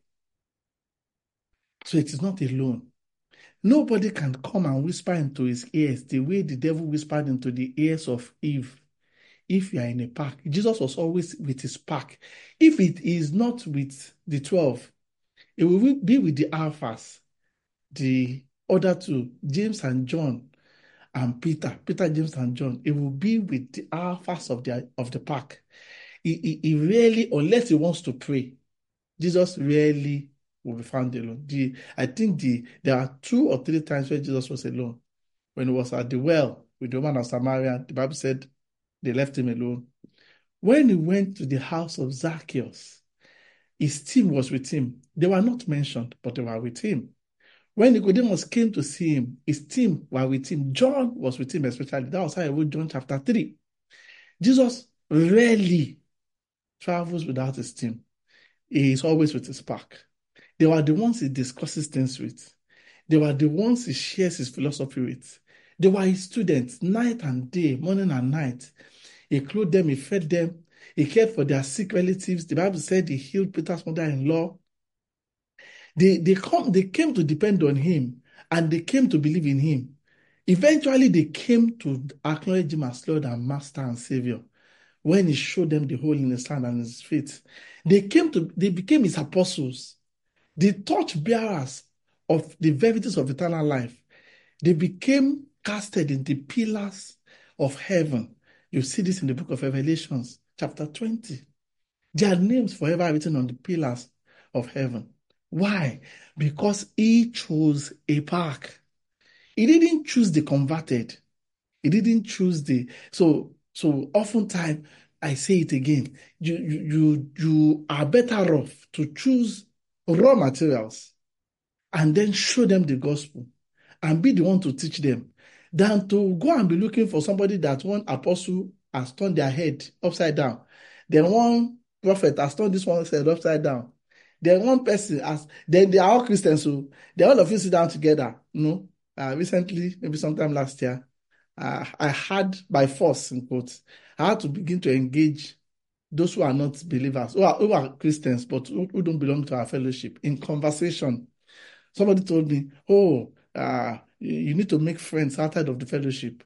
S2: So it is not alone. Nobody can come and whisper into his ears the way the devil whispered into the ears of Eve. If you are in a pack, Jesus was always with his pack. If it is not with the twelve, it will be with the alphas, the other two, James and John, and Peter, Peter, James, and John. It will be with the alphas of the of the pack. He, he, he rarely, unless he wants to pray, Jesus rarely will be found alone. The, I think the there are two or three times where Jesus was alone. When he was at the well with the woman of Samaria, the Bible said they left him alone. When he went to the house of Zacchaeus, his team was with him. They were not mentioned, but they were with him. When Nicodemus came to see him, his team were with him. John was with him especially. That was how I wrote John chapter three. Jesus rarely travels without his team. He is always with his pack. They were the ones he discusses things with. They were the ones he shares his philosophy with. They were his students, night and day, morning and night. He clothed them, he fed them, he cared for their sick relatives. The Bible said he healed Peter's mother-in-law. They, they, come, they came to depend on him, and they came to believe in him. Eventually, they came to acknowledge him as Lord and Master and Savior when he showed them the hole in his hand and his feet. They came to, they became his apostles, the torch bearers of the verities of eternal life. They became casted in the pillars of heaven. You see this in the book of Revelations, chapter twenty. Their names forever written on the pillars of heaven. Why? Because he chose a pack. He didn't choose the converted. He didn't choose the... So, so oftentimes, I say it again, you, you, you, you are better off to choose raw materials and then show them the gospel and be the one to teach them than to go and be looking for somebody that one apostle has turned their head upside down. Then one prophet has turned this one's head upside down. Then one person has, then they are all Christians, so they all of you sit down together. You know, uh, recently, maybe sometime last year, uh, I had by force, in quotes, I had to begin to engage those who are not believers, who are, who are Christians, but who, who don't belong to our fellowship in conversation. Somebody told me, oh, uh, you need to make friends outside of the fellowship.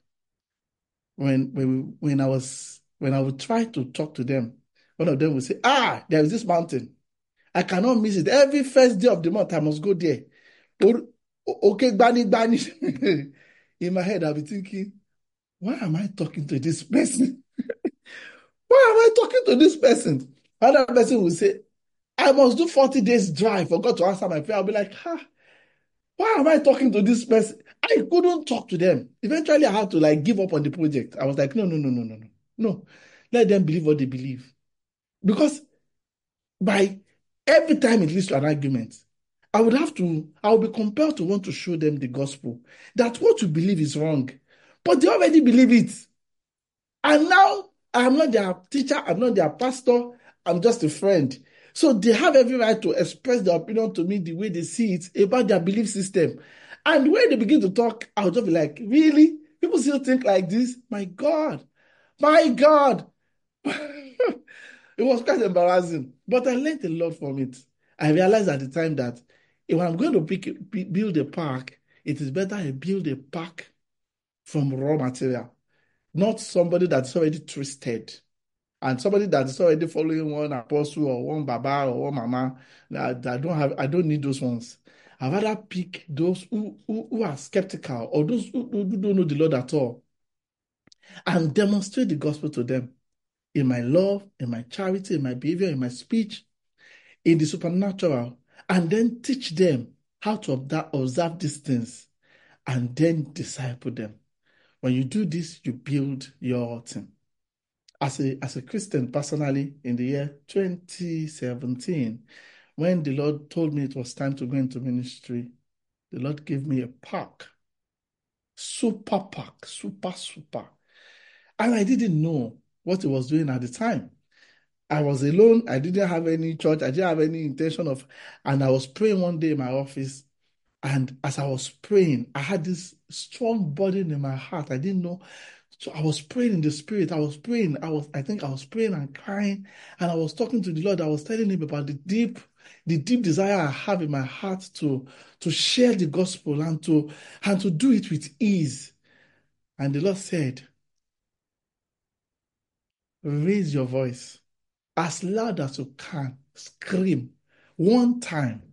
S2: When, when, when I was, when I would try to talk to them, one of them would say, ah, there is this mountain. I cannot miss it. Every first day of the month, I must go there. Okay, Bani, Bani. In my head, I'll be thinking, why am I talking to this person? Why am I talking to this person? Another person will say, I must do forty days drive for God to answer my prayer. I'll be like, ah, why am I talking to this person? I couldn't talk to them. Eventually, I had to like give up on the project. I was like, no, no, no, no, no, no. No. Let them believe what they believe. Because by every time it leads to an argument, I would have to, I would be compelled to want to show them the gospel, that what you believe is wrong. But they already believe it. And now, I'm not their teacher, I'm not their pastor, I'm just a friend. So they have every right to express their opinion to me the way they see it about their belief system. And when they begin to talk, I'll just be like, really? People still think like this? My God. My God. It was quite embarrassing. But I learned a lot from it. I realized at the time that if I'm going to pick, build a park, it is better I build a park from raw material, not somebody that's already twisted. And somebody that is already following one apostle or one baba or one mama, that I don't have, I don't need those ones. I'd rather pick those who, who, who are skeptical or those who, who don't know the Lord at all and demonstrate the gospel to them in my love, in my charity, in my behavior, in my speech, in the supernatural, and then teach them how to observe these things and then disciple them. When you do this, you build your team. As a, as a Christian, personally, in the year twenty seventeen, when the Lord told me it was time to go into ministry, the Lord gave me a park. Super park, super, super. And I didn't know what he was doing at the time. I was alone. I didn't have any church. I didn't have any intention of, and I was praying one day in my office. And as I was praying, I had this strong burden in my heart. I didn't know So I was praying in the spirit. I was praying. I was, I think I was praying and crying. And I was talking to the Lord. I was telling him about the deep, the deep desire I have in my heart to, to share the gospel and to, and to do it with ease. And the Lord said, raise your voice as loud as you can. Scream. One time,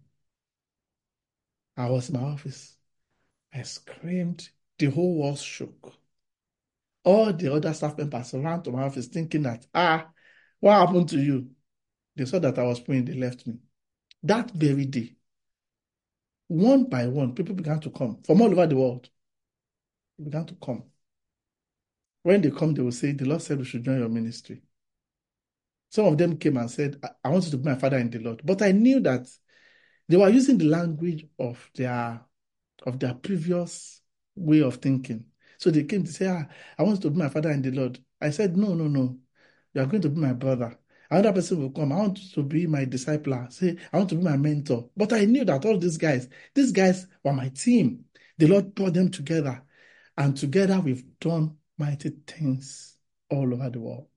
S2: I was in my office. I screamed. The whole walls shook. All the other staff members ran to my office thinking that, ah, what happened to you? They saw that I was praying, they left me. That very day, one by one, people began to come from all over the world. They began to come. When they come, they will say, the Lord said we should join your ministry. Some of them came and said, I, I want you to be my father in the Lord. But I knew that they were using the language of their, of their previous way of thinking. So they came to say, ah, I want you to be my father in the Lord. I said, no, no, no. You are going to be my brother. Another person will come. I want to be my discipler. Say, I want to be my mentor. But I knew that all these guys, these guys were my team. The Lord brought them together. And together we've done mighty things all over the world.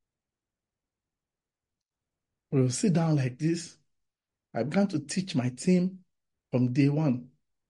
S2: We will sit down like this. I began to teach my team from day one.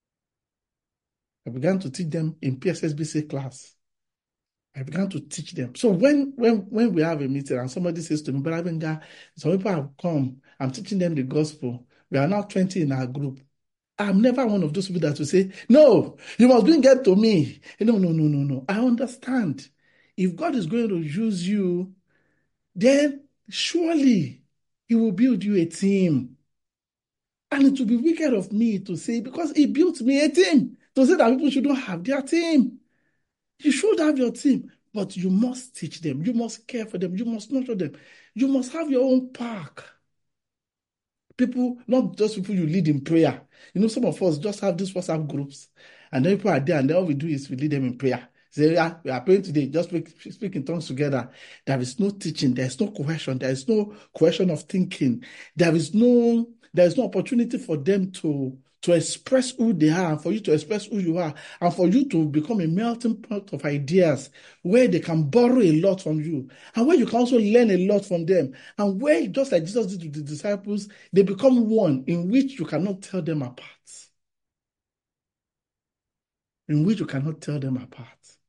S2: I began to teach them in P S S B C class. I began to teach them. So when when when we have a meeting and somebody says to me, Brother Benga, some people have come, I'm teaching them the gospel. We are now twenty in our group. I'm never one of those people that will say, no, you must bring it to me. No, no, no, no, no. I understand. If God is going to use you, then surely he will build you a team. And it will be wicked of me to say, because he built me a team, to say that people shouldn't have their team. You should have your team, but you must teach them. You must care for them. You must nurture them. You must have your own park. People, not just people you lead in prayer. You know, some of us just have these WhatsApp groups, and then people are there, and then all we do is we lead them in prayer. Say, yeah, we are praying today, just speak, speak in tongues together. There is no teaching. There is no cohesion. There is no cohesion of thinking. There is no, there is no opportunity for them to to express who they are, and for you to express who you are, and for you to become a melting pot of ideas where they can borrow a lot from you, and where you can also learn a lot from them, and where, just like Jesus did with the disciples, they become one in which you cannot tell them apart. In which you cannot tell them apart.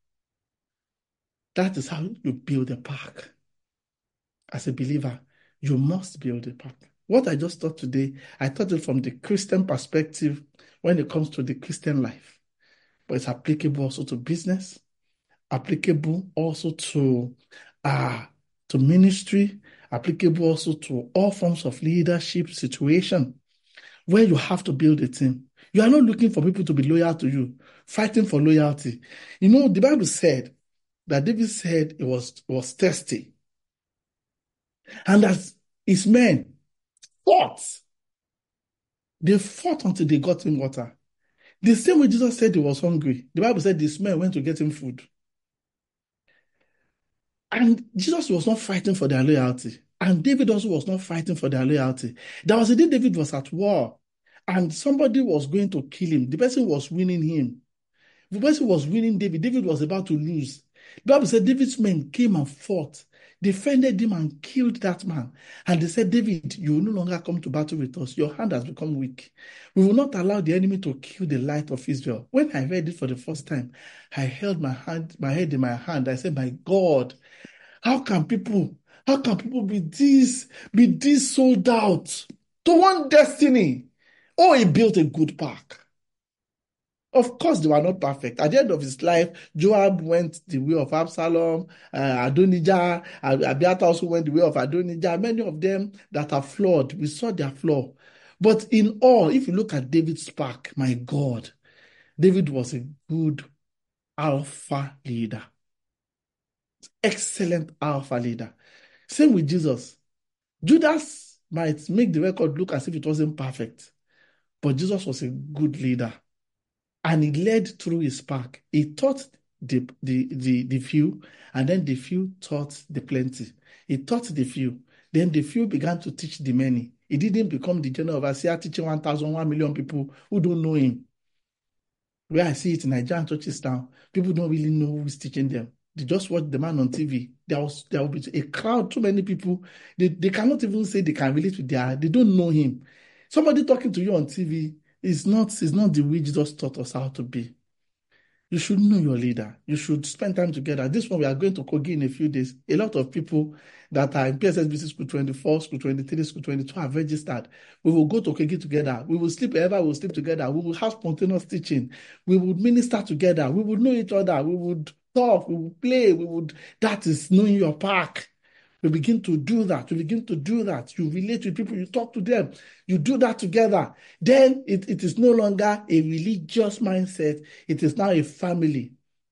S2: That is how you build a park. As a believer, you must build a park. What I just taught today, I taught it from the Christian perspective when it comes to the Christian life. But it's applicable also to business, applicable also to, uh, to ministry, applicable also to all forms of leadership situation where you have to build a team. You are not looking for people to be loyal to you, fighting for loyalty. You know, the Bible said that David said it was, was thirsty. And as his men fought, they fought until they got him water. The same way Jesus said he was hungry. The Bible said this man went to get him food. And Jesus was not fighting for their loyalty. And David also was not fighting for their loyalty. There was a day David was at war, and somebody was going to kill him. The person was winning him. The person was winning David. David was about to lose. The Bible said David's men came and fought, defended him and killed that man. And they said, David, you will no longer come to battle with us. Your hand has become weak. We will not allow the enemy to kill the light of Israel. When I read it for the first time, I held my hand, my head in my hand. I said, my God, how can people, how can people be this, be this sold out to one destiny? Oh, he built a good park. Of course, they were not perfect. At the end of his life, Joab went the way of Absalom, uh, Adonijah, Abiathar also went the way of Adonijah. Many of them that are flawed, we saw their flaw. But in all, if you look at David's park, my God, David was a good alpha leader. Excellent alpha leader. Same with Jesus. Judas might make the record look as if it wasn't perfect, but Jesus was a good leader. And he led through his pack. He taught the, the, the, the few, and then the few taught the plenty. He taught the few. Then the few began to teach the many. He didn't become the general overseer teaching one thousand, one million people who don't know him. Where I see it in Nigerian churches now, people don't really know who's teaching them. They just watch the man on T V. There was there will be a crowd, too many people. They, they cannot even say they can relate with their, they don't know him. Somebody talking to you on T V is not, is not the way Jesus taught us how to be. You should know your leader. You should spend time together. This one, we are going to Kogi in a few days. A lot of people that are in P S S B C School twenty-four, School twenty-three, School twenty-two have registered. We will go to Kogi together. We will sleep wherever we will sleep together. We will have spontaneous teaching. We will minister together. We will know each other. We would talk. We will play. We would. That is knowing your park. We begin to do that. You begin to do that. You relate with people. You talk to them. You do that together. Then it, it is no longer a religious mindset. It is now a family.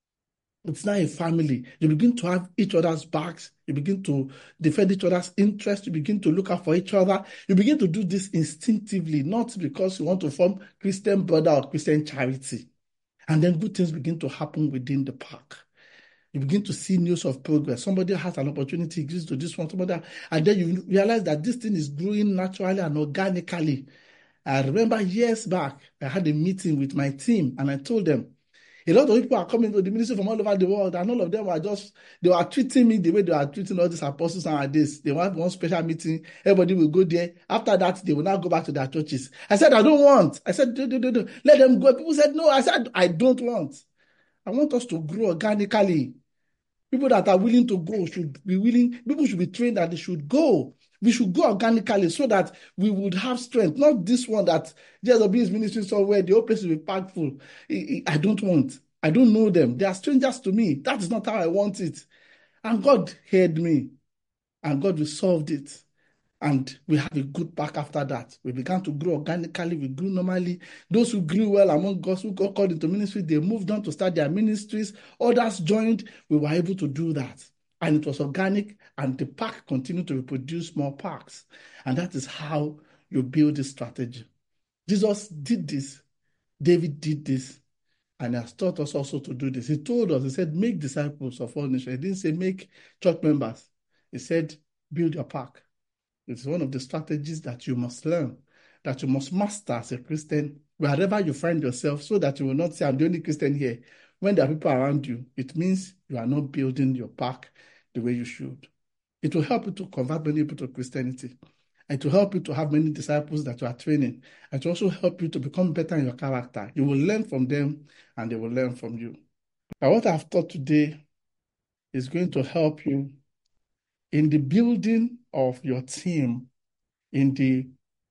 S2: It's now a family. You begin to have each other's backs. You begin to defend each other's interests. You begin to look out for each other. You begin to do this instinctively, not because you want to form Christian brother or Christian charity. And then good things begin to happen within the park. You begin to see news of progress. Somebody has an opportunity, it gives to this one, somebody, and then you realize that this thing is growing naturally and organically. I remember years back, I had a meeting with my team, and I told them, a lot of people are coming to the ministry from all over the world, and all of them were just, they were treating me the way they are treating all these apostles nowadays. They want one special meeting, everybody will go there. After that, they will now go back to their churches. I said, I don't want. I said, do, do, do, do. Let them go. People said, no. I said, I don't want. I want us to grow organically. People that are willing to go should be willing, people should be trained that they should go. We should go organically so that we would have strength. Not this one that J S W is ministry somewhere, the whole place will be packed full. I don't want. I don't know them. They are strangers to me. That is not how I want it. And God heard me. And God resolved it. And we have a good back after that. We began to grow organically. We grew normally. Those who grew well among us who got called into ministry, they moved on to start their ministries. Others joined. We were able to do that. And it was organic. And the park continued to reproduce more parks. And that is how you build this strategy. Jesus did this. David did this. And he has taught us also to do this. He told us, he said, make disciples of all nations. He didn't say make church members. He said, build your park. It's one of the strategies that you must learn, that you must master as a Christian, wherever you find yourself, so that you will not say, I'm the only Christian here. When there are people around you, it means you are not building your park the way you should. It will help you to convert many people to Christianity. And to help you to have many disciples that you are training. And to also help you to become better in your character. You will learn from them, and they will learn from you. Now, what I've taught today is going to help you in the building of your team, in the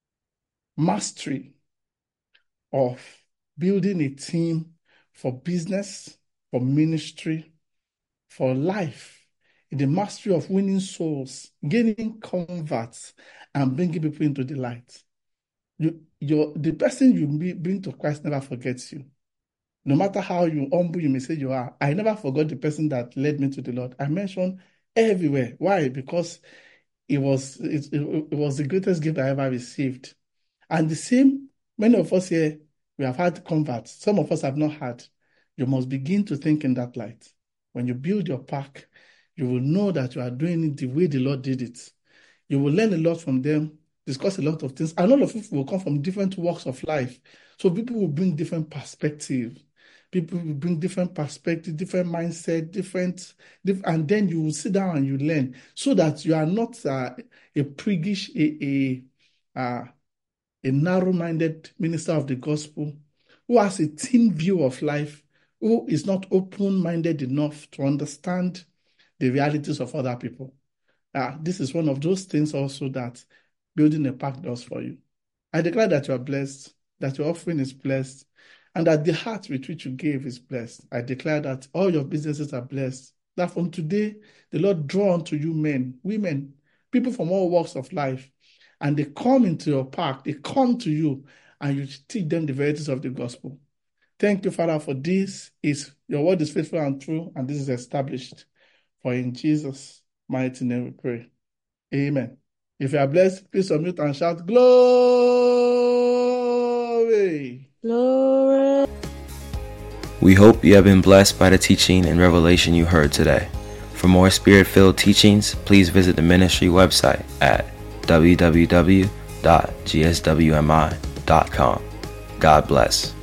S2: mastery of building a team for business, for ministry, for life, in the mastery of winning souls, gaining converts, and bringing people into the light. You, your, the person you bring to Christ never forgets you. No matter how you humble you may say you are, I never forgot the person that led me to the Lord. I mentioned everywhere. Why? Because it was it, it, it was the greatest gift I ever received. And the same, many of us here, we have had converts. Some of us have not had. You must begin to think in that light. When you build your park, you will know that you are doing it the way the Lord did it. You will learn a lot from them, discuss a lot of things. And all of it will come from different walks of life. So people will bring different perspectives. People will bring different perspectives, different mindset, different, different, and then you will sit down and you learn, so that you are not uh, a priggish, a a, uh, a narrow-minded minister of the gospel who has a thin view of life, who is not open-minded enough to understand the realities of other people. Uh, this is one of those things also that building a park does for you. I declare that you are blessed, that your offering is blessed, and that the heart with which you gave is blessed. I declare that all your businesses are blessed. That from today, the Lord draw unto you men, women, people from all walks of life, and they come into your park, they come to you, and you teach them the verities of the gospel. Thank you, Father, for this. Is your word is faithful and true, and this is established. For in Jesus' mighty name we pray. Amen. If you are blessed, please unmute and shout, glory.
S3: Glory.
S1: We hope you have been blessed by the teaching and revelation you heard today. For more spirit-filled teachings, please visit the ministry website at w w w dot g s w m i dot com. God bless.